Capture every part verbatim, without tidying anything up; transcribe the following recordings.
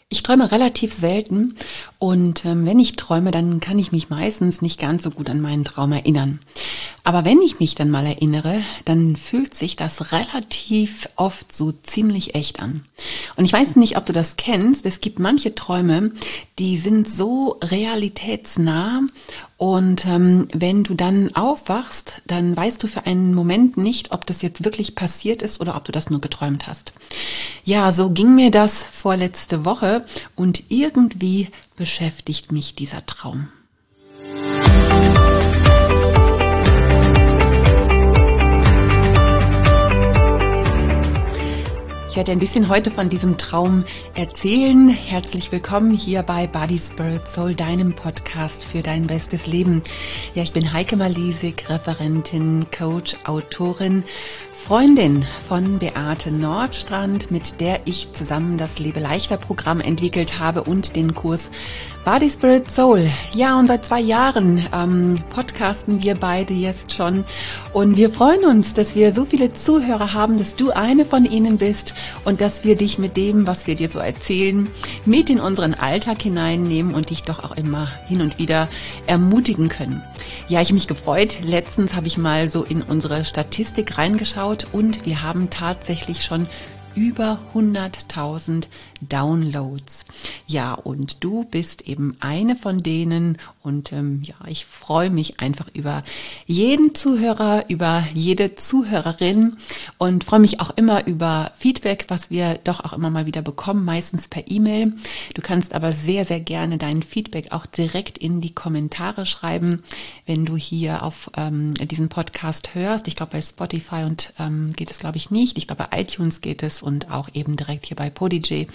Ich träume relativ selten und ähm, wenn ich träume, dann kann ich mich meistens nicht ganz so gut an meinen Traum erinnern. Aber wenn ich mich dann mal erinnere, dann fühlt sich das relativ oft so ziemlich echt an. Und ich weiß nicht, ob du das kennst. Es gibt manche Träume, die sind so realitätsnah und ähm, wenn du dann aufwachst, dann weißt du für einen Moment nicht, ob das jetzt wirklich passiert ist oder ob du das nur geträumt hast. Ja, so ging mir das vorletzte Woche und irgendwie beschäftigt mich dieser Traum. Ich werde ein bisschen heute von diesem Traum erzählen. Herzlich willkommen hier bei Body, Spirit, Soul, deinem Podcast für dein bestes Leben. Ja, ich bin Heike Malisig, Referentin, Coach, Autorin, Freundin von Beate Nordstrand, mit der ich zusammen das Lebe leichter Programm entwickelt habe und den Kurs Body, Spirit, Soul. Ja, und seit zwei Jahren ähm, podcasten wir beide jetzt schon und wir freuen uns, dass wir so viele Zuhörer haben, dass du eine von ihnen bist und dass wir dich mit dem, was wir dir so erzählen, mit in unseren Alltag hineinnehmen und dich doch auch immer hin und wieder ermutigen können. Ja, ich habe mich gefreut. Letztens habe ich mal so in unsere Statistik reingeschaut und wir haben tatsächlich schon über hunderttausend Downloads. Ja, und du bist eben eine von denen und ähm, ja, ich freue mich einfach über jeden Zuhörer, über jede Zuhörerin und freue mich auch immer über Feedback, was wir doch auch immer mal wieder bekommen, meistens per E-Mail. Du kannst aber sehr, sehr gerne dein Feedback auch direkt in die Kommentare schreiben, wenn du hier auf ähm, diesen Podcast hörst. Ich glaube, bei Spotify und ähm, geht es, glaube ich, nicht. Ich glaube, bei iTunes geht es und auch eben direkt hier bei Podigy.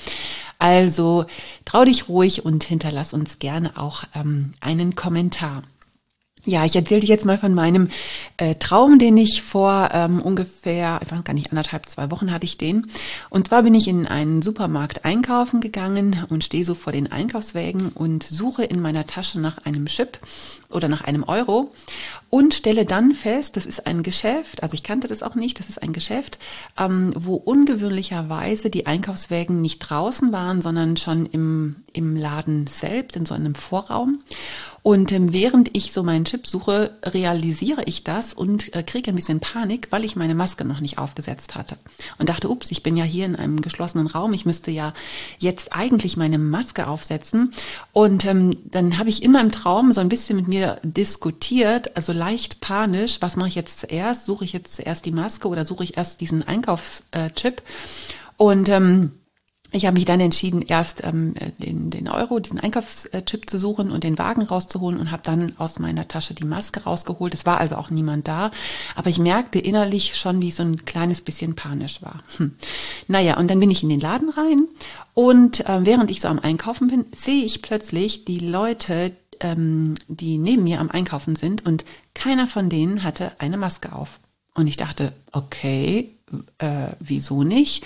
Also trau dich ruhig und hinterlass uns gerne auch ähm, einen Kommentar. Ja, ich erzähle dir jetzt mal von meinem äh, Traum, den ich vor ähm, ungefähr, ich weiß gar nicht, anderthalb, zwei Wochen hatte ich den. Und zwar bin ich in einen Supermarkt einkaufen gegangen und stehe so vor den Einkaufswägen und suche in meiner Tasche nach einem Chip oder nach einem Euro und stelle dann fest, das ist ein Geschäft, also ich kannte das auch nicht, das ist ein Geschäft, ähm, wo ungewöhnlicherweise die Einkaufswägen nicht draußen waren, sondern schon im, im Laden selbst, in so einem Vorraum. Und ähm, während ich so meinen Chip suche, realisiere ich das und äh, kriege ein bisschen Panik, weil ich meine Maske noch nicht aufgesetzt hatte. Und dachte, ups, ich bin ja hier in einem geschlossenen Raum, ich müsste ja jetzt eigentlich meine Maske aufsetzen. Und ähm, dann habe ich in meinem Traum so ein bisschen mit mir diskutiert, also leicht panisch, was mache ich jetzt zuerst? Suche ich jetzt zuerst die Maske oder suche ich erst diesen Einkaufschip? Und ähm, ich habe mich dann entschieden, erst ähm, den, den Euro, diesen Einkaufschip zu suchen und den Wagen rauszuholen und habe dann aus meiner Tasche die Maske rausgeholt. Es war also auch niemand da, aber ich merkte innerlich schon, wie ich so ein kleines bisschen panisch war. Hm. Naja, und dann bin ich in den Laden rein und äh, während ich so am Einkaufen bin, sehe ich plötzlich die Leute, ähm, die neben mir am Einkaufen sind und keiner von denen hatte eine Maske auf. Und ich dachte, okay, äh, wieso nicht?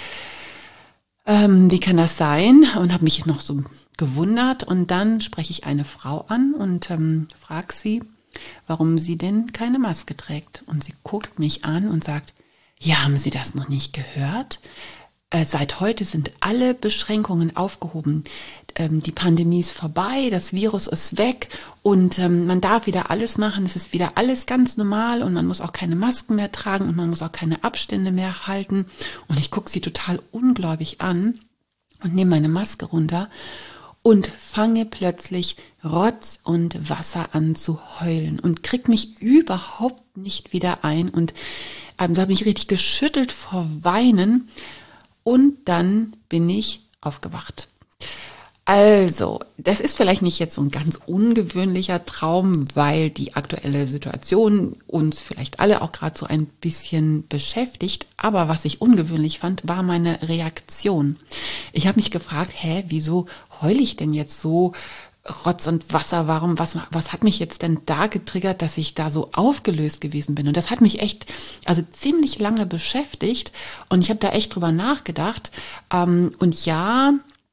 Ähm, wie kann das sein? Und habe mich noch so gewundert. Und dann spreche ich eine Frau an und ähm, frage sie, warum sie denn keine Maske trägt. Und sie guckt mich an und sagt, ja, haben Sie das noch nicht gehört? Äh, seit heute sind alle Beschränkungen aufgehoben. Ähm, die Pandemie ist vorbei, das Virus ist weg und ähm, man darf wieder alles machen. Es ist wieder alles ganz normal und man muss auch keine Masken mehr tragen und man muss auch keine Abstände mehr halten. Und ich gucke sie total ungläubig an und nehme meine Maske runter und fange plötzlich Rotz und Wasser an zu heulen und krieg mich überhaupt nicht wieder ein. Und ähm, so habe ich richtig geschüttelt vor Weinen. Und dann bin ich aufgewacht. Also, das ist vielleicht nicht jetzt so ein ganz ungewöhnlicher Traum, weil die aktuelle Situation uns vielleicht alle auch gerade so ein bisschen beschäftigt. Aber was ich ungewöhnlich fand, war meine Reaktion. Ich habe mich gefragt, hä, wieso heule ich denn jetzt so Rotz und Wasser? Warum, was, was hat mich jetzt denn da getriggert, dass ich da so aufgelöst gewesen bin? Und das hat mich echt, also ziemlich lange beschäftigt und ich habe da echt drüber nachgedacht. Und ja,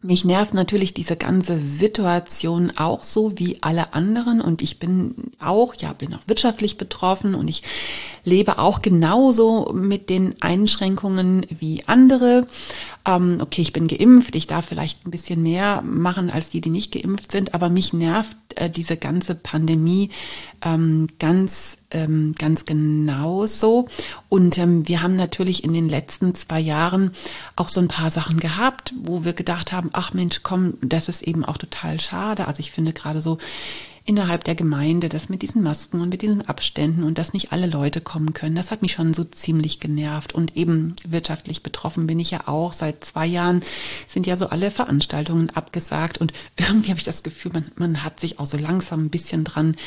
Mich nervt natürlich diese ganze Situation auch so wie alle anderen und ich bin auch, ja, bin auch wirtschaftlich betroffen und ich lebe auch genauso mit den Einschränkungen wie andere. Ähm, okay, ich bin geimpft, ich darf vielleicht ein bisschen mehr machen als die, die nicht geimpft sind, aber mich nervt äh, diese ganze Pandemie ähm, ganz, ähm, ganz genauso. Und ähm, wir haben natürlich in den letzten zwei Jahren auch so ein paar Sachen gehabt, wo wir gedacht haben, ach Mensch, komm, das ist eben auch total schade. Also ich finde gerade so innerhalb der Gemeinde, das mit diesen Masken und mit diesen Abständen und dass nicht alle Leute kommen können, das hat mich schon so ziemlich genervt. Und eben wirtschaftlich betroffen bin ich ja auch. Seit zwei Jahren sind ja so alle Veranstaltungen abgesagt und irgendwie habe ich das Gefühl, man, man hat sich auch so langsam ein bisschen dran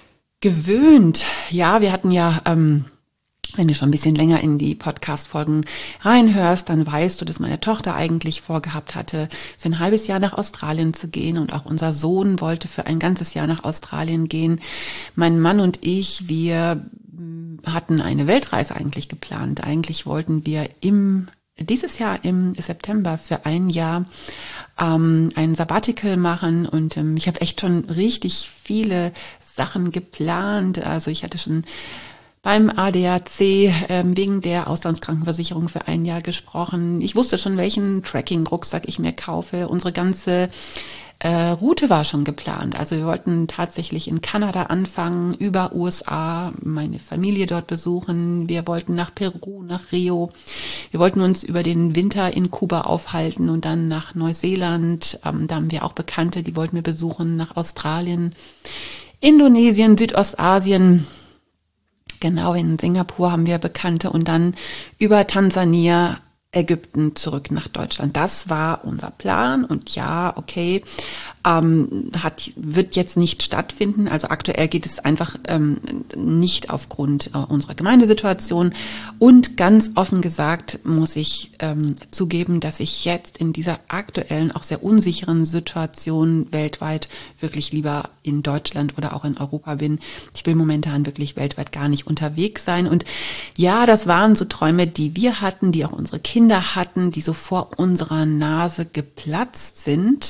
gewöhnt. Ja, wir hatten ja... Ähm, Wenn du schon ein bisschen länger in die Podcast-Folgen reinhörst, dann weißt du, dass meine Tochter eigentlich vorgehabt hatte, für ein halbes Jahr nach Australien zu gehen und auch unser Sohn wollte für ein ganzes Jahr nach Australien gehen. Mein Mann und ich, wir hatten eine Weltreise eigentlich geplant. Eigentlich wollten wir im dieses Jahr im September für ein Jahr ähm, ein Sabbatical machen und ähm, ich habe echt schon richtig viele Sachen geplant. Also ich hatte schon beim A D A C ähm, wegen der Auslandskrankenversicherung für ein Jahr gesprochen. Ich wusste schon, welchen Tracking-Rucksack ich mir kaufe. Unsere ganze äh, Route war schon geplant. Also wir wollten tatsächlich in Kanada anfangen, über U S A, meine Familie dort besuchen. Wir wollten nach Peru, nach Rio. Wir wollten uns über den Winter in Kuba aufhalten und dann nach Neuseeland. Ähm, da haben wir auch Bekannte, die wollten wir besuchen, nach Australien, Indonesien, Südostasien. Genau, in Singapur haben wir Bekannte und dann über Tansania, Ägypten zurück nach Deutschland. Das war unser Plan und ja, okay, ähm, hat wird jetzt nicht stattfinden. Also aktuell geht es einfach ähm, nicht aufgrund äh, unserer Gemeindesituation. Und ganz offen gesagt muss ich ähm, zugeben, dass ich jetzt in dieser aktuellen, auch sehr unsicheren Situation weltweit wirklich lieber in Deutschland oder auch in Europa bin. Ich will momentan wirklich weltweit gar nicht unterwegs sein. Und ja, das waren so Träume, die wir hatten, die auch unsere Kinder hatten, die so vor unserer Nase geplatzt sind.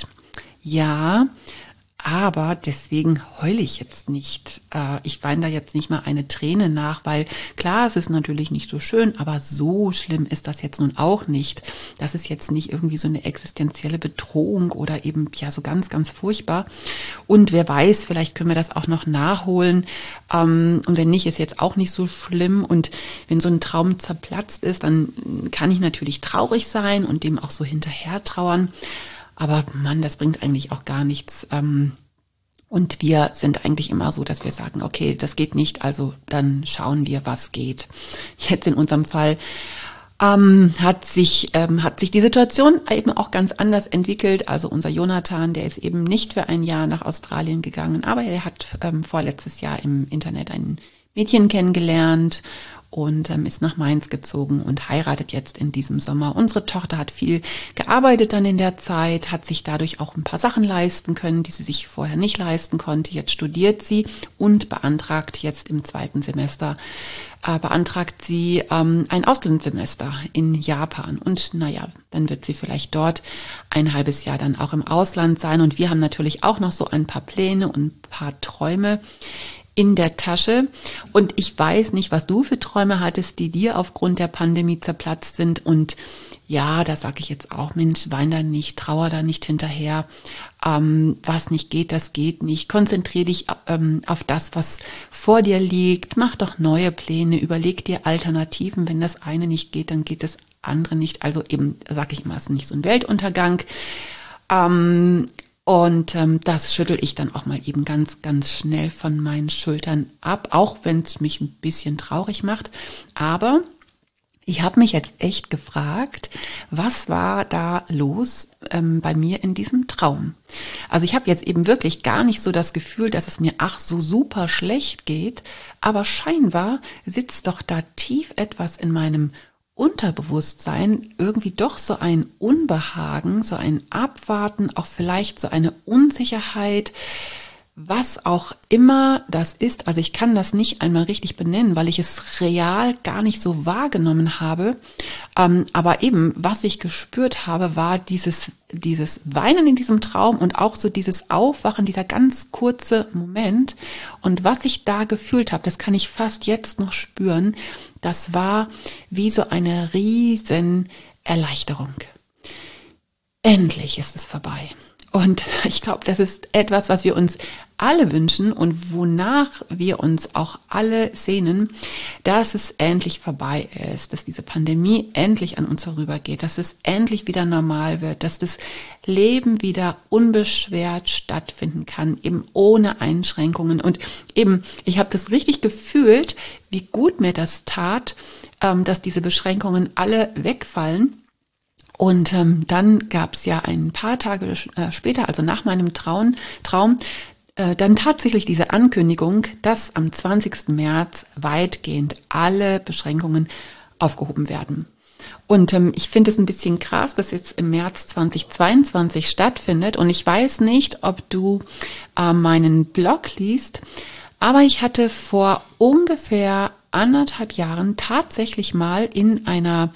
Ja, aber deswegen heule ich jetzt nicht. Ich weine da jetzt nicht mal eine Träne nach, weil klar, es ist natürlich nicht so schön, aber so schlimm ist das jetzt nun auch nicht. Das ist jetzt nicht irgendwie so eine existenzielle Bedrohung oder eben ja so ganz, ganz furchtbar. Und wer weiß, vielleicht können wir das auch noch nachholen. Und wenn nicht, ist jetzt auch nicht so schlimm. Und wenn so ein Traum zerplatzt ist, dann kann ich natürlich traurig sein und dem auch so hinterher trauern. Aber Mann, das bringt eigentlich auch gar nichts. Und wir sind eigentlich immer so, dass wir sagen, okay, das geht nicht, also dann schauen wir, was geht. Jetzt in unserem Fall ähm, hat sich ähm, hat sich die Situation eben auch ganz anders entwickelt. Also unser Jonathan, der ist eben nicht für ein Jahr nach Australien gegangen, aber er hat ähm, vorletztes Jahr im Internet ein Mädchen kennengelernt und ähm, ist nach Mainz gezogen und heiratet jetzt in diesem Sommer. Unsere Tochter hat viel gearbeitet dann in der Zeit, hat sich dadurch auch ein paar Sachen leisten können, die sie sich vorher nicht leisten konnte. Jetzt studiert sie und beantragt jetzt im zweiten Semester, äh, beantragt sie ähm, ein Auslandssemester in Japan. Und naja, dann wird sie vielleicht dort ein halbes Jahr dann auch im Ausland sein. Und wir haben natürlich auch noch so ein paar Pläne und ein paar Träume in der Tasche. Und ich weiß nicht, was du für Träume hattest, die dir aufgrund der Pandemie zerplatzt sind. Und ja, da sage ich jetzt auch, Mensch, wein da nicht, trauer da nicht hinterher. Ähm, was nicht geht, das geht nicht. Konzentrier dich ähm, auf das, was vor dir liegt. Mach doch neue Pläne, überleg dir Alternativen. Wenn das eine nicht geht, dann geht das andere nicht. Also eben, sage ich immer, es ist nicht so ein Weltuntergang. Ähm, Und ähm, das schüttel ich dann auch mal eben ganz, ganz schnell von meinen Schultern ab, auch wenn es mich ein bisschen traurig macht. Aber ich habe mich jetzt echt gefragt, was war da los ähm, bei mir in diesem Traum? Also ich habe jetzt eben wirklich gar nicht so das Gefühl, dass es mir ach so super schlecht geht, aber scheinbar sitzt doch da tief etwas in meinem Unterbewusstsein, irgendwie doch so ein Unbehagen, so ein Abwarten, auch vielleicht so eine Unsicherheit, was auch immer das ist. Also ich kann das nicht einmal richtig benennen, weil ich es real gar nicht so wahrgenommen habe. Ähm, aber eben, was ich gespürt habe, war dieses, dieses Weinen in diesem Traum und auch so dieses Aufwachen, dieser ganz kurze Moment. Und was ich da gefühlt habe, das kann ich fast jetzt noch spüren, das war wie so eine riesen Erleichterung. Endlich ist es vorbei. Und ich glaube, das ist etwas, was wir uns alle wünschen und wonach wir uns auch alle sehnen, dass es endlich vorbei ist, dass diese Pandemie endlich an uns vorübergeht, dass es endlich wieder normal wird, dass das Leben wieder unbeschwert stattfinden kann, eben ohne Einschränkungen. Und eben, ich habe das richtig gefühlt, wie gut mir das tat, dass diese Beschränkungen alle wegfallen. Und ähm, dann gab es ja ein paar Tage äh, später, also nach meinem Traum, Traum äh, dann tatsächlich diese Ankündigung, dass am zwanzigsten März weitgehend alle Beschränkungen aufgehoben werden. Und ähm, ich finde es ein bisschen krass, dass jetzt im März zweitausendzweiundzwanzig stattfindet. Und ich weiß nicht, ob du äh, meinen Blog liest, aber ich hatte vor ungefähr anderthalb Jahren tatsächlich mal in einer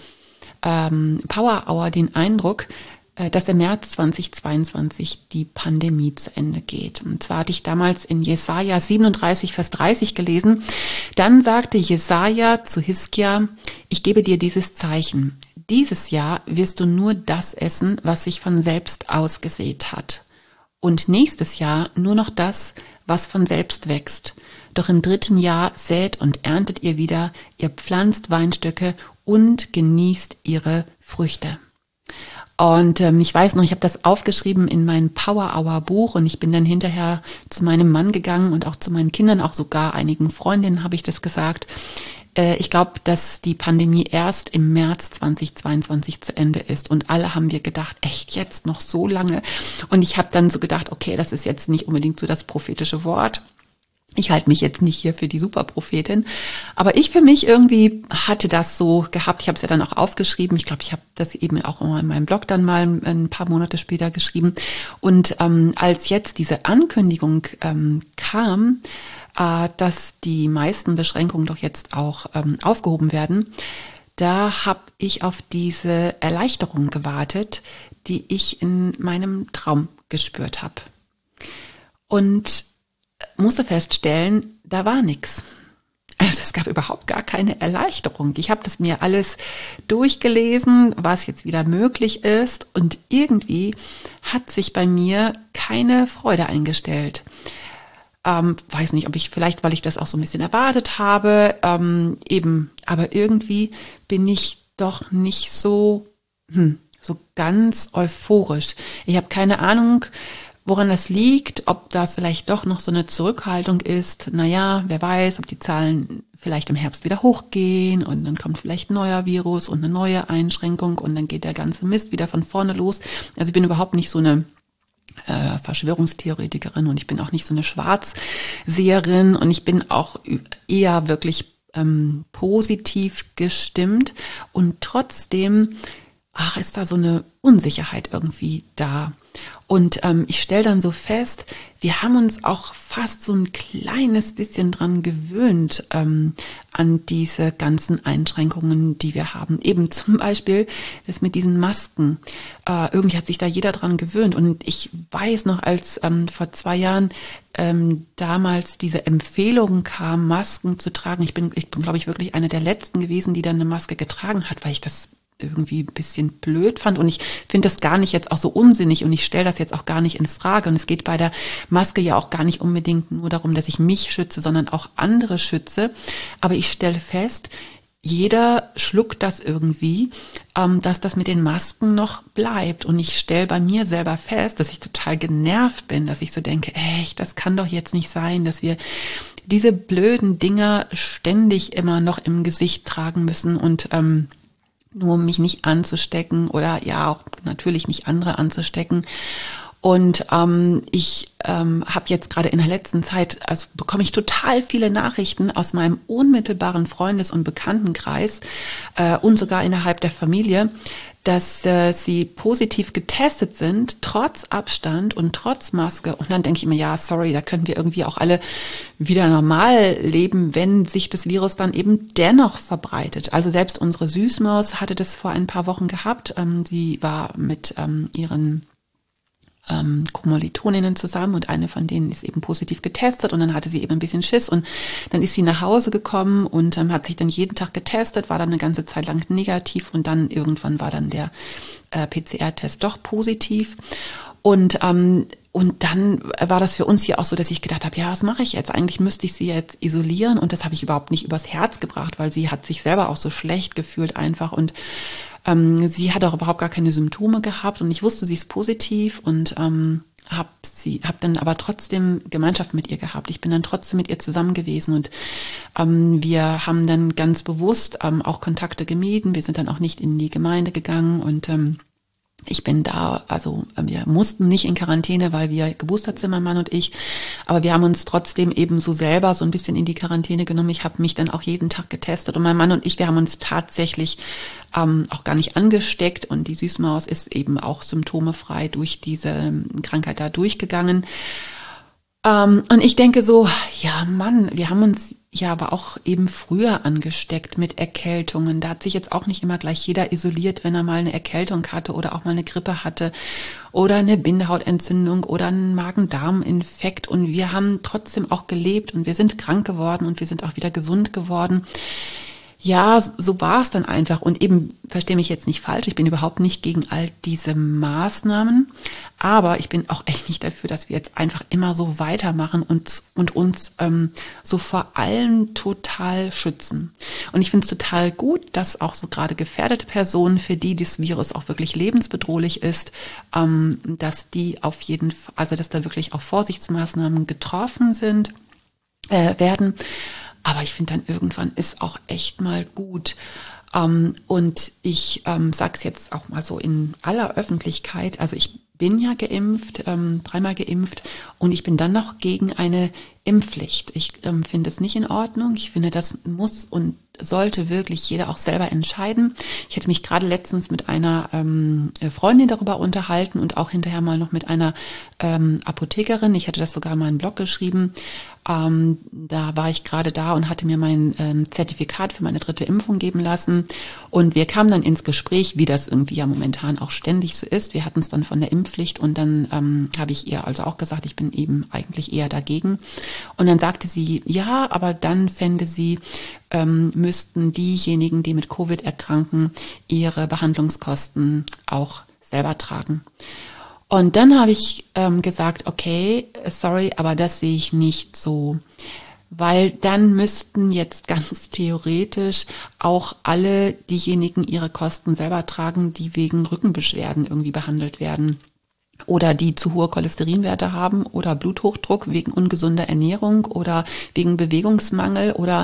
Power Hour den Eindruck, dass im März zweitausendzweiundzwanzig die Pandemie zu Ende geht. Und zwar hatte ich damals in Jesaja siebenunddreißig, Vers dreißig gelesen. Dann sagte Jesaja zu Hiskia, ich gebe dir dieses Zeichen. Dieses Jahr wirst du nur das essen, was sich von selbst ausgesät hat. Und nächstes Jahr nur noch das, was von selbst wächst. Doch im dritten Jahr sät und erntet ihr wieder, ihr pflanzt Weinstöcke und genießt ihre Früchte. Und ähm, ich weiß noch, ich habe das aufgeschrieben in mein Power Hour Buch und ich bin dann hinterher zu meinem Mann gegangen und auch zu meinen Kindern, auch sogar einigen Freundinnen habe ich das gesagt. Äh, ich glaube, dass die Pandemie erst im März zweitausendzweiundzwanzig zu Ende ist und alle haben wir gedacht, echt jetzt noch so lange? Und ich habe dann so gedacht, okay, das ist jetzt nicht unbedingt so das prophetische Wort. Ich halte mich jetzt nicht hier für die Superprophetin, aber ich für mich irgendwie hatte das so gehabt. Ich habe es ja dann auch aufgeschrieben. Ich glaube, ich habe das eben auch in meinem Blog dann mal ein paar Monate später geschrieben. Und ähm, als jetzt diese Ankündigung ähm, kam, äh, dass die meisten Beschränkungen doch jetzt auch ähm, aufgehoben werden, da habe ich auf diese Erleichterung gewartet, die ich in meinem Traum gespürt habe. Und musste feststellen, da war nichts. Also es gab überhaupt gar keine Erleichterung. Ich habe das mir alles durchgelesen, was jetzt wieder möglich ist und irgendwie hat sich bei mir keine Freude eingestellt. Ähm, weiß nicht, ob ich vielleicht, weil ich das auch so ein bisschen erwartet habe, ähm, eben, aber irgendwie bin ich doch nicht so, hm, so ganz euphorisch. Ich habe keine Ahnung, woran das liegt, ob da vielleicht doch noch so eine Zurückhaltung ist. Naja, wer weiß, ob die Zahlen vielleicht im Herbst wieder hochgehen und dann kommt vielleicht ein neuer Virus und eine neue Einschränkung und dann geht der ganze Mist wieder von vorne los. Also ich bin überhaupt nicht so eine äh, Verschwörungstheoretikerin und ich bin auch nicht so eine Schwarzseherin und ich bin auch eher wirklich ähm, positiv gestimmt und trotzdem, ach, ist da so eine Unsicherheit irgendwie da. Und ähm, ich stelle dann so fest, wir haben uns auch fast so ein kleines bisschen dran gewöhnt ähm, an diese ganzen Einschränkungen, die wir haben. Eben zum Beispiel das mit diesen Masken. Äh, irgendwie hat sich da jeder dran gewöhnt. Und ich weiß noch, als ähm, vor zwei Jahren ähm, damals diese Empfehlung kam, Masken zu tragen. Ich bin, ich bin, glaube ich, wirklich eine der Letzten gewesen, die dann eine Maske getragen hat, weil ich das irgendwie ein bisschen blöd fand und ich finde das gar nicht jetzt auch so unsinnig und ich stelle das jetzt auch gar nicht in Frage und es geht bei der Maske ja auch gar nicht unbedingt nur darum, dass ich mich schütze, sondern auch andere schütze, aber ich stelle fest, jeder schluckt das irgendwie, ähm, dass das mit den Masken noch bleibt und ich stelle bei mir selber fest, dass ich total genervt bin, dass ich so denke, echt, das kann doch jetzt nicht sein, dass wir diese blöden Dinger ständig immer noch im Gesicht tragen müssen und ähm, nur um mich nicht anzustecken oder ja auch natürlich nicht andere anzustecken. Und ähm, ich ähm, habe jetzt gerade in der letzten Zeit, also bekomme ich total viele Nachrichten aus meinem unmittelbaren Freundes- und Bekanntenkreis äh, und sogar innerhalb der Familie, dass äh, sie positiv getestet sind, trotz Abstand und trotz Maske. Und dann denke ich mir, ja, sorry, da können wir irgendwie auch alle wieder normal leben, wenn sich das Virus dann eben dennoch verbreitet. Also selbst unsere Süßmaus hatte das vor ein paar Wochen gehabt. Ähm, sie war mit ähm, ihren ähm, Kommilitoninnen zusammen und eine von denen ist eben positiv getestet und dann hatte sie eben ein bisschen Schiss und dann ist sie nach Hause gekommen und ähm, hat sich dann jeden Tag getestet, war dann eine ganze Zeit lang negativ und dann irgendwann war dann der äh, P C R-Test doch positiv und ähm, und dann war das für uns hier auch so, dass ich gedacht habe, ja, was mache ich jetzt? Eigentlich müsste ich sie jetzt isolieren und das habe ich überhaupt nicht übers Herz gebracht, weil sie hat sich selber auch so schlecht gefühlt einfach und Ähm, sie hat auch überhaupt gar keine Symptome gehabt und ich wusste, sie ist positiv und ähm, habe sie, habe dann aber trotzdem Gemeinschaft mit ihr gehabt. Ich bin dann trotzdem mit ihr zusammen gewesen und ähm, wir haben dann ganz bewusst ähm, auch Kontakte gemieden. Wir sind dann auch nicht in die Gemeinde gegangen und ähm, ich bin da, also wir mussten nicht in Quarantäne, weil wir geboostert sind, mein Mann und ich, aber wir haben uns trotzdem eben so selber so ein bisschen in die Quarantäne genommen. Ich habe mich dann auch jeden Tag getestet und mein Mann und ich, wir haben uns tatsächlich ähm, auch gar nicht angesteckt und die Süßmaus ist eben auch symptomefrei durch diese Krankheit da durchgegangen. Ähm, und ich denke so, ja Mann, wir haben uns ja aber auch eben früher angesteckt mit Erkältungen. Da hat sich jetzt auch nicht immer gleich jeder isoliert, wenn er mal eine Erkältung hatte oder auch mal eine Grippe hatte oder eine Bindehautentzündung oder einen Magen-Darm-Infekt. Und wir haben trotzdem auch gelebt und wir sind krank geworden und wir sind auch wieder gesund geworden. Ja, so war es dann einfach. Und eben, verstehe mich jetzt nicht falsch, ich bin überhaupt nicht gegen all diese Maßnahmen. Aber ich bin auch echt nicht dafür, dass wir jetzt einfach immer so weitermachen und, und uns ähm, so vor allem total schützen. Und ich finde es total gut, dass auch so gerade gefährdete Personen, für die das Virus auch wirklich lebensbedrohlich ist, ähm, dass die auf jeden Fall, also dass da wirklich auch Vorsichtsmaßnahmen getroffen sind, äh, werden. Aber ich finde dann irgendwann ist auch echt mal gut. Ähm, und ich ähm, sage es jetzt auch mal so in aller Öffentlichkeit. Also ich bin ja geimpft, ähm, dreimal geimpft und ich bin dann noch gegen eine Impfpflicht. Ich ähm, finde es nicht in Ordnung. Ich finde, das muss und sollte wirklich jeder auch selber entscheiden. Ich hätte mich gerade letztens mit einer ähm, Freundin darüber unterhalten und auch hinterher mal noch mit einer ähm, Apothekerin. Ich hatte das sogar mal in einen Blog geschrieben. Ähm, da war ich gerade da und hatte mir mein ähm, Zertifikat für meine dritte Impfung geben lassen. Und wir kamen dann ins Gespräch, wie das irgendwie ja momentan auch ständig so ist. Wir hatten es dann von der Impfpflicht und dann ähm, habe ich ihr also auch gesagt, ich bin eben eigentlich eher dagegen. Und dann sagte sie, ja, aber dann fände sie, ähm, müssten diejenigen, die mit Covid erkranken, ihre Behandlungskosten auch selber tragen. Und dann habe ich ähm, gesagt, okay, sorry, aber das sehe ich nicht so. Weil dann müssten jetzt ganz theoretisch auch alle diejenigen ihre Kosten selber tragen, die wegen Rückenbeschwerden irgendwie behandelt werden. Oder die zu hohe Cholesterinwerte haben oder Bluthochdruck wegen ungesunder Ernährung oder wegen Bewegungsmangel oder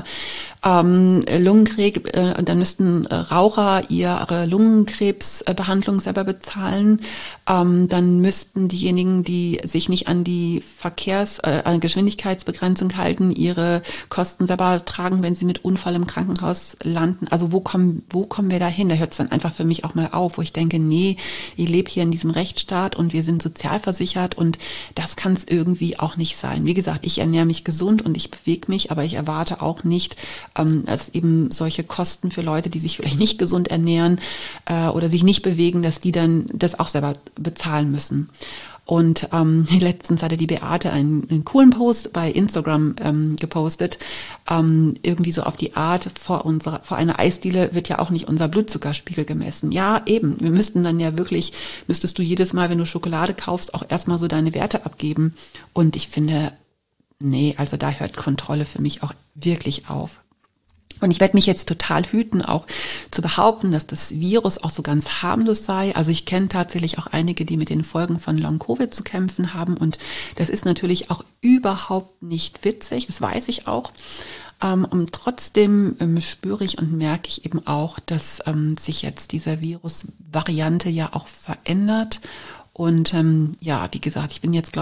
ähm, Lungenkrebs. Äh, dann müssten Raucher ihre Lungenkrebsbehandlung selber bezahlen. Ähm, dann müssten diejenigen, die sich nicht an die Verkehrs-, äh, an Geschwindigkeitsbegrenzung halten, ihre Kosten selber tragen, wenn sie mit Unfall im Krankenhaus landen. Also wo kommen, wo kommen wir da hin? Da hört es dann einfach für mich auch mal auf, wo ich denke, nee, ich lebe hier in diesem Rechtsstaat und wir sind sozialversichert und das kann es irgendwie auch nicht sein. Wie gesagt, ich ernähre mich gesund und ich bewege mich, aber ich erwarte auch nicht, ähm, dass eben solche Kosten für Leute, die sich vielleicht nicht gesund ernähren äh, oder sich nicht bewegen, dass die dann das auch selber bezahlen müssen. Und ähm, letztens hatte die Beate einen, einen coolen Post bei Instagram ähm, gepostet, ähm, irgendwie so auf die Art, vor unserer, vor einer Eisdiele wird ja auch nicht unser Blutzuckerspiegel gemessen. Ja, eben, wir müssten dann ja wirklich, müsstest du jedes Mal, wenn du Schokolade kaufst, auch erstmal so deine Werte abgeben. Und ich finde, nee, also da hört Kontrolle für mich auch wirklich auf. Und ich werde mich jetzt total hüten, auch zu behaupten, dass das Virus auch so ganz harmlos sei. Also ich kenne tatsächlich auch einige, die mit den Folgen von Long-Covid zu kämpfen haben. Und das ist natürlich auch überhaupt nicht witzig, das weiß ich auch. Ähm, und trotzdem ähm, spüre ich und merke ich eben auch, dass ähm, sich jetzt diese Virusvariante ja auch verändert. Und ähm, ja, wie gesagt, ich bin jetzt, glaube ich, auch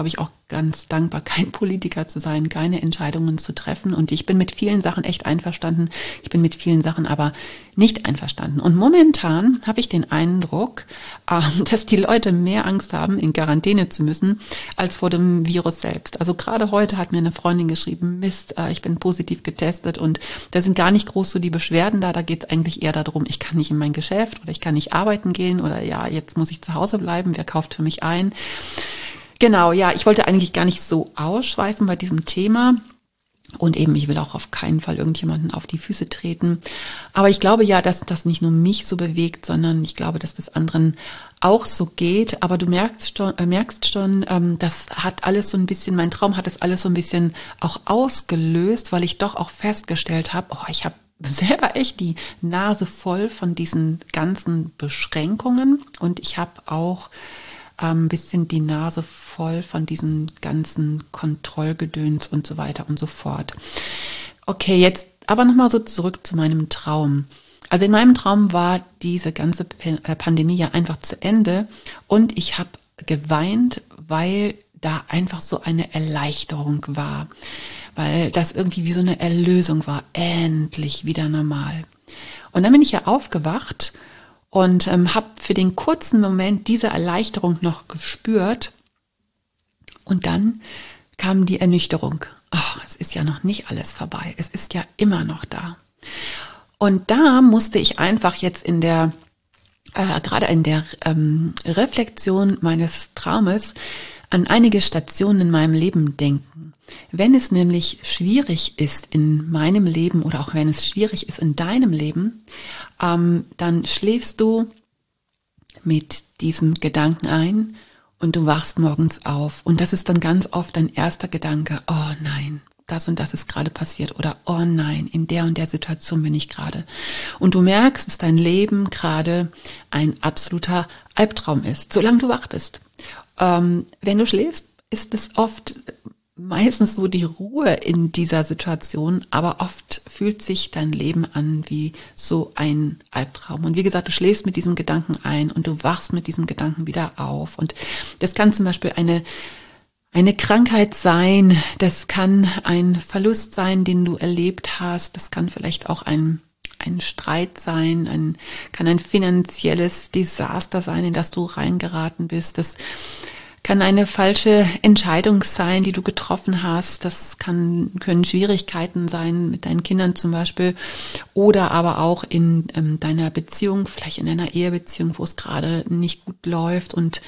ganz dankbar, kein Politiker zu sein, keine Entscheidungen zu treffen. Und ich bin mit vielen Sachen echt einverstanden. Ich bin mit vielen Sachen aber nicht einverstanden. Und momentan habe ich den Eindruck, dass die Leute mehr Angst haben, in Quarantäne zu müssen, als vor dem Virus selbst. Also gerade heute hat mir eine Freundin geschrieben, Mist, ich bin positiv getestet und da sind gar nicht groß so die Beschwerden da. Da geht es eigentlich eher darum, ich kann nicht in mein Geschäft oder ich kann nicht arbeiten gehen oder ja, jetzt muss ich zu Hause bleiben. Wer kauft für mich ein? Genau, ja, ich wollte eigentlich gar nicht so ausschweifen bei diesem Thema und eben, ich will auch auf keinen Fall irgendjemanden auf die Füße treten, aber ich glaube ja, dass das nicht nur mich so bewegt, sondern ich glaube, dass das anderen auch so geht, aber du merkst schon, äh, merkst schon, ähm, das hat alles so ein bisschen, mein Traum hat das alles so ein bisschen auch ausgelöst, weil ich doch auch festgestellt habe, oh, ich habe selber echt die Nase voll von diesen ganzen Beschränkungen und ich habe auch ein bisschen die Nase voll von diesem ganzen Kontrollgedöns und so weiter und so fort. Okay, jetzt aber nochmal so zurück zu meinem Traum. Also in meinem Traum war diese ganze Pandemie ja einfach zu Ende und ich habe geweint, weil da einfach so eine Erleichterung war, weil das irgendwie wie so eine Erlösung war, endlich wieder normal. Und dann bin ich ja aufgewacht und ähm, habe für den kurzen Moment diese Erleichterung noch gespürt. Und dann kam die Ernüchterung. Oh, es ist ja noch nicht alles vorbei. Es ist ja immer noch da. Und da musste ich einfach jetzt in der, äh, gerade in der ähm, Reflexion meines Traumes an einige Stationen in meinem Leben denken. Wenn es nämlich schwierig ist in meinem Leben oder auch wenn es schwierig ist in deinem Leben, ähm, dann schläfst du mit diesem Gedanken ein und du wachst morgens auf. Und das ist dann ganz oft dein erster Gedanke, oh nein, das und das ist gerade passiert oder oh nein, in der und der Situation bin ich gerade. Und du merkst, dass dein Leben gerade ein absoluter Albtraum ist, solange du wach bist. Ähm, wenn du schläfst, ist es oft meistens so die Ruhe in dieser Situation, aber oft fühlt sich dein Leben an wie so ein Albtraum. Und wie gesagt, du schläfst mit diesem Gedanken ein und du wachst mit diesem Gedanken wieder auf. Und das kann zum Beispiel eine eine Krankheit sein, das kann ein Verlust sein, den du erlebt hast, das kann vielleicht auch ein ein Streit sein, ein, kann ein finanzielles Desaster sein, in das du reingeraten bist. Das kann eine falsche Entscheidung sein, die du getroffen hast. Das kann, können Schwierigkeiten sein mit deinen Kindern zum Beispiel oder aber auch in ähm, deiner Beziehung, vielleicht in einer Ehebeziehung, wo es gerade nicht gut läuft und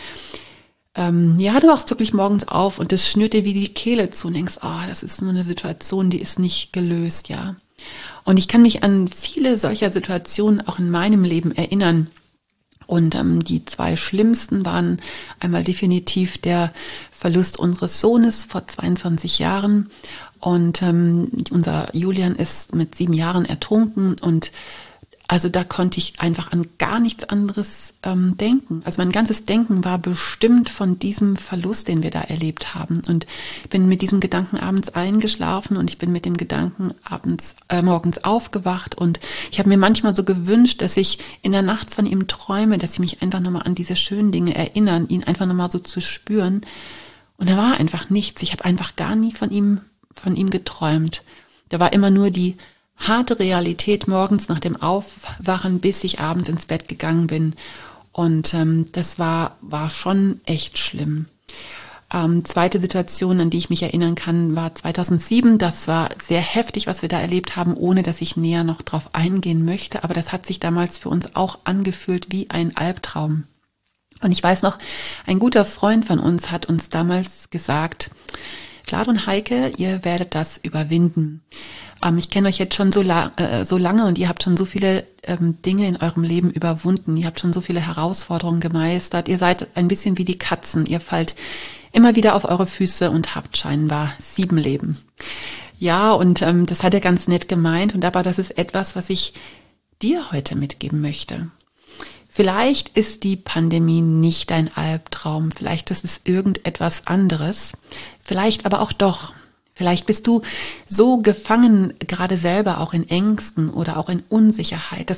ähm, ja, du wachst wirklich morgens auf und das schnürt dir wie die Kehle zu und denkst, oh, das ist nur eine Situation, die ist nicht gelöst, ja. Und ich kann mich an viele solcher Situationen auch in meinem Leben erinnern. Und ähm, die zwei schlimmsten waren einmal definitiv der Verlust unseres Sohnes vor zweiundzwanzig Jahren. Und ähm, unser Julian ist mit sieben Jahren ertrunken und also da konnte ich einfach an gar nichts anderes ähm, denken. Also mein ganzes Denken war bestimmt von diesem Verlust, den wir da erlebt haben. Und ich bin mit diesem Gedanken abends eingeschlafen und ich bin mit dem Gedanken abends äh, morgens aufgewacht. Und ich habe mir manchmal so gewünscht, dass ich in der Nacht von ihm träume, dass ich mich einfach nochmal an diese schönen Dinge erinnern, ihn einfach nochmal so zu spüren. Und da war einfach nichts. Ich habe einfach gar nie von ihm, von ihm geträumt. Da war immer nur die harte Realität morgens nach dem Aufwachen, bis ich abends ins Bett gegangen bin. Und ähm, das war war schon echt schlimm. Ähm, zweite Situation, an die ich mich erinnern kann, war zweitausendsieben. Das war sehr heftig, was wir da erlebt haben, ohne dass ich näher noch drauf eingehen möchte. Aber das hat sich damals für uns auch angefühlt wie ein Albtraum. Und ich weiß noch, ein guter Freund von uns hat uns damals gesagt, Claude und Heike, ihr werdet das überwinden. Ähm, ich kenne euch jetzt schon so, la- äh, so lange und ihr habt schon so viele ähm, Dinge in eurem Leben überwunden. Ihr habt schon so viele Herausforderungen gemeistert. Ihr seid ein bisschen wie die Katzen. Ihr fallt immer wieder auf eure Füße und habt scheinbar sieben Leben. Ja, und ähm, das hat er ganz nett gemeint. Und aber das ist etwas, was ich dir heute mitgeben möchte. Vielleicht ist die Pandemie nicht ein Albtraum, vielleicht ist es irgendetwas anderes, vielleicht aber auch doch. Vielleicht bist du so gefangen, gerade selber auch in Ängsten oder auch in Unsicherheit, dass du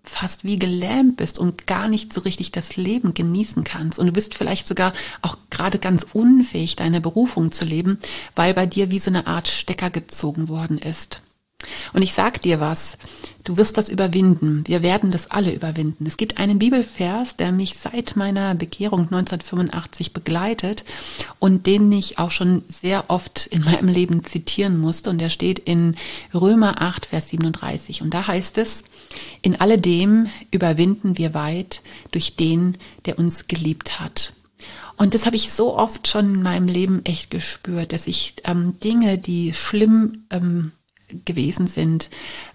fast wie gelähmt bist und gar nicht so richtig das Leben genießen kannst. Und du bist vielleicht sogar auch gerade ganz unfähig, deine Berufung zu leben, weil bei dir wie so eine Art Stecker gezogen worden ist. Und ich sag dir was, du wirst das überwinden. Wir werden das alle überwinden. Es gibt einen Bibelvers, der mich seit meiner Bekehrung neunzehnhundertfünfundachtzig begleitet und den ich auch schon sehr oft in meinem Leben zitieren musste. Und der steht in Römer acht, Vers siebenunddreißig. Und da heißt es, in alledem überwinden wir weit durch den, der uns geliebt hat. Und das habe ich so oft schon in meinem Leben echt gespürt, dass ich ähm, Dinge, die schlimm ähm, gewesen sind,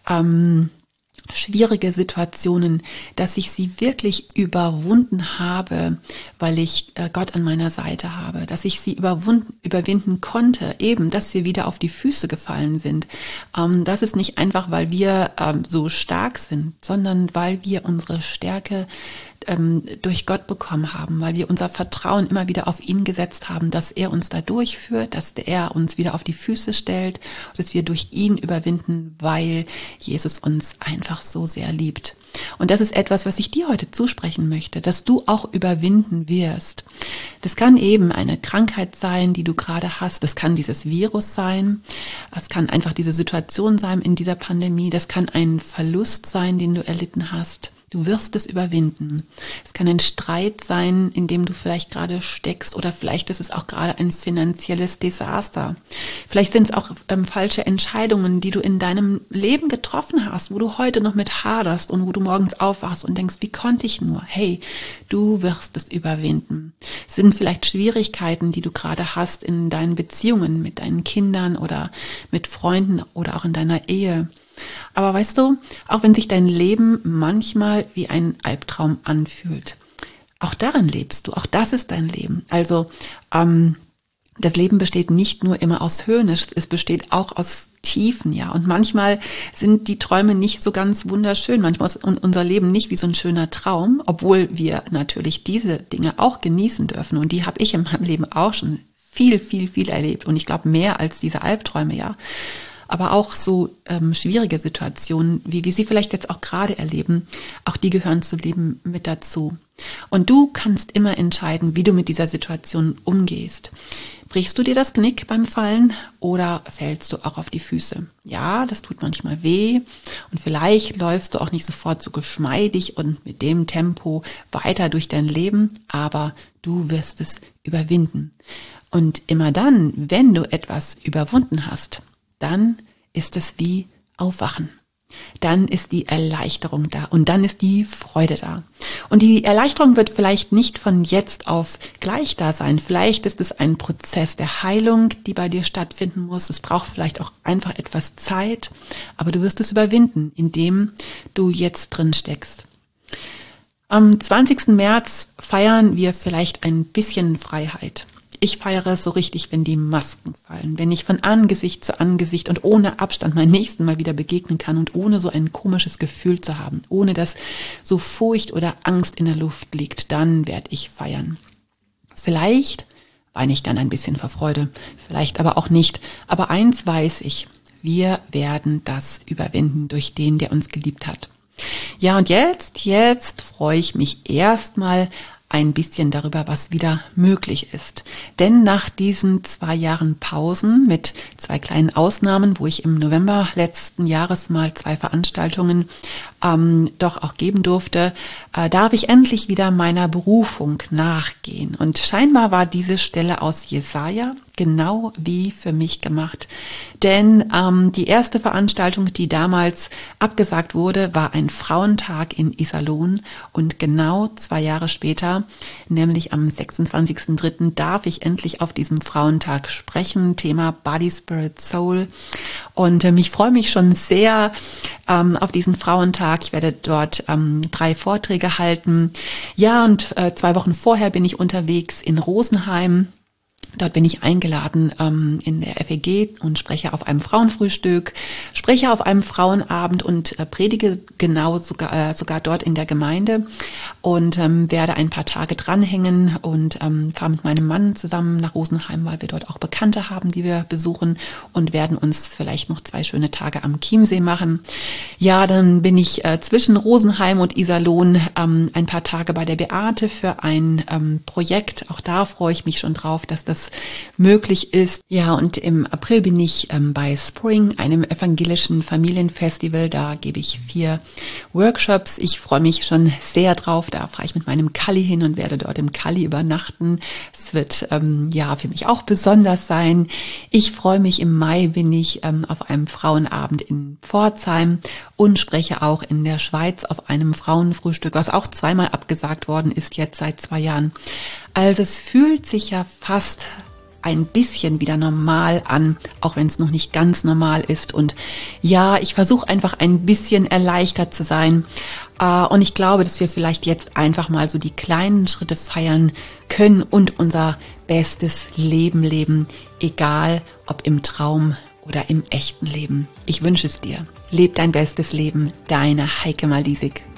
ähm, schwierige Situationen, dass ich sie wirklich überwunden habe, weil ich äh, Gott an meiner Seite habe, dass ich sie überwunden, überwinden konnte, eben, dass wir wieder auf die Füße gefallen sind. Ähm, das ist nicht einfach, weil wir ähm, so stark sind, sondern weil wir unsere Stärke ähm, durch Gott bekommen haben, weil wir unser Vertrauen immer wieder auf ihn gesetzt haben, dass er uns da durchführt, dass er uns wieder auf die Füße stellt, dass wir durch ihn überwinden, weil Jesus uns einfach so sehr liebt. Und das ist etwas, was ich dir heute zusprechen möchte, dass du auch überwinden wirst. Das kann eben eine Krankheit sein, die du gerade hast. Das kann dieses Virus sein. Es kann einfach diese Situation sein in dieser Pandemie. Das kann ein Verlust sein, den du erlitten hast. Du wirst es überwinden. Es kann ein Streit sein, in dem du vielleicht gerade steckst, oder vielleicht ist es auch gerade ein finanzielles Desaster. Vielleicht sind es auch ähm, falsche Entscheidungen, die du in deinem Leben getroffen hast, wo du heute noch mit haderst und wo du morgens aufwachst und denkst, wie konnte ich nur? Hey, du wirst es überwinden. Es sind vielleicht Schwierigkeiten, die du gerade hast in deinen Beziehungen mit deinen Kindern oder mit Freunden oder auch in deiner Ehe. Aber weißt du, auch wenn sich dein Leben manchmal wie ein Albtraum anfühlt, auch darin lebst du, auch das ist dein Leben. Also ähm, das Leben besteht nicht nur immer aus Höhen, es, es besteht auch aus Tiefen, ja. Und manchmal sind die Träume nicht so ganz wunderschön, manchmal ist unser Leben nicht wie so ein schöner Traum, obwohl wir natürlich diese Dinge auch genießen dürfen. Und die habe ich in meinem Leben auch schon viel, viel, viel erlebt. Und ich glaube mehr als diese Albträume, ja. Aber auch so ähm, schwierige Situationen, wie wir sie vielleicht jetzt auch gerade erleben, auch die gehören zu Leben mit dazu. Und du kannst immer entscheiden, wie du mit dieser Situation umgehst. Brichst du dir das Genick beim Fallen oder fällst du auch auf die Füße? Ja, das tut manchmal weh und vielleicht läufst du auch nicht sofort so geschmeidig und mit dem Tempo weiter durch dein Leben, aber du wirst es überwinden. Und immer dann, wenn du etwas überwunden hast, dann ist es wie Aufwachen. Dann ist die Erleichterung da und dann ist die Freude da. Und die Erleichterung wird vielleicht nicht von jetzt auf gleich da sein. Vielleicht ist es ein Prozess der Heilung, die bei dir stattfinden muss. Es braucht vielleicht auch einfach etwas Zeit, aber du wirst es überwinden, indem du jetzt drin steckst. Am zwanzigsten März feiern wir vielleicht ein bisschen Freiheit. Ich feiere so richtig, wenn die Masken fallen, wenn ich von Angesicht zu Angesicht und ohne Abstand meinem Nächsten mal wieder begegnen kann und ohne so ein komisches Gefühl zu haben, ohne dass so Furcht oder Angst in der Luft liegt, dann werde ich feiern. Vielleicht weine ich dann ein bisschen vor Freude, vielleicht aber auch nicht. Aber eins weiß ich, wir werden das überwinden durch den, der uns geliebt hat. Ja, und jetzt, jetzt freue ich mich erstmal ein bisschen darüber, was wieder möglich ist. Denn nach diesen zwei Jahren Pausen mit zwei kleinen Ausnahmen, wo ich im November letzten Jahres mal zwei Veranstaltungen ähm, doch auch geben durfte, äh, darf ich endlich wieder meiner Berufung nachgehen. Und scheinbar war diese Stelle aus Jesaja genau wie für mich gemacht. Denn ähm, die erste Veranstaltung, die damals abgesagt wurde, war ein Frauentag in Iserlohn. Und genau zwei Jahre später, nämlich am sechsundzwanzigsten dritten darf ich endlich auf diesem Frauentag sprechen. Thema Body, Spirit, Soul. Und ähm, ich freue mich schon sehr ähm, auf diesen Frauentag. Ich werde dort ähm, drei Vorträge halten. Ja, und äh, zwei Wochen vorher bin ich unterwegs in Rosenheim. Dort bin ich eingeladen ähm, in der F E G und spreche auf einem Frauenfrühstück, spreche auf einem Frauenabend und äh, predige genau sogar, äh, sogar dort in der Gemeinde und ähm, werde ein paar Tage dranhängen und ähm, fahre mit meinem Mann zusammen nach Rosenheim, weil wir dort auch Bekannte haben, die wir besuchen, und werden uns vielleicht noch zwei schöne Tage am Chiemsee machen. Ja, dann bin ich äh, zwischen Rosenheim und Iserlohn ähm, ein paar Tage bei der Beate für ein ähm, Projekt. Auch da freue ich mich schon drauf, dass das möglich ist. Ja, und im April bin ich ähm, bei Spring, einem evangelischen Familienfestival. Da gebe ich vier Workshops. Ich freue mich schon sehr drauf. Da fahre ich mit meinem Kalli hin und werde dort im Kalli übernachten. Es wird ähm, ja für mich auch besonders sein. Ich freue mich, im Mai bin ich ähm, auf einem Frauenabend in Pforzheim und spreche auch in der Schweiz auf einem Frauenfrühstück, was auch zweimal abgesagt worden ist, jetzt seit zwei Jahren. Also es fühlt sich ja fast ein bisschen wieder normal an, auch wenn es noch nicht ganz normal ist. Und ja, ich versuche einfach ein bisschen erleichtert zu sein. Und ich glaube, dass wir vielleicht jetzt einfach mal so die kleinen Schritte feiern können und unser bestes Leben leben, egal ob im Traum oder im echten Leben. Ich wünsche es dir. Leb dein bestes Leben, deine Heike Malisig.